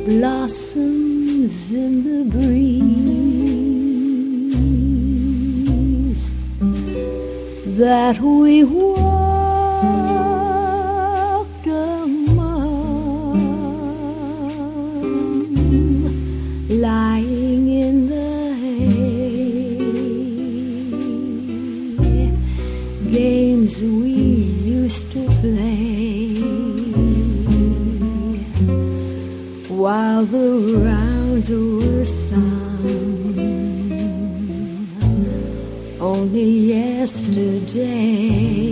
blossoms in the breeze that we walked among, lying in the hay, games we used to play while the rounds were sung only yesterday.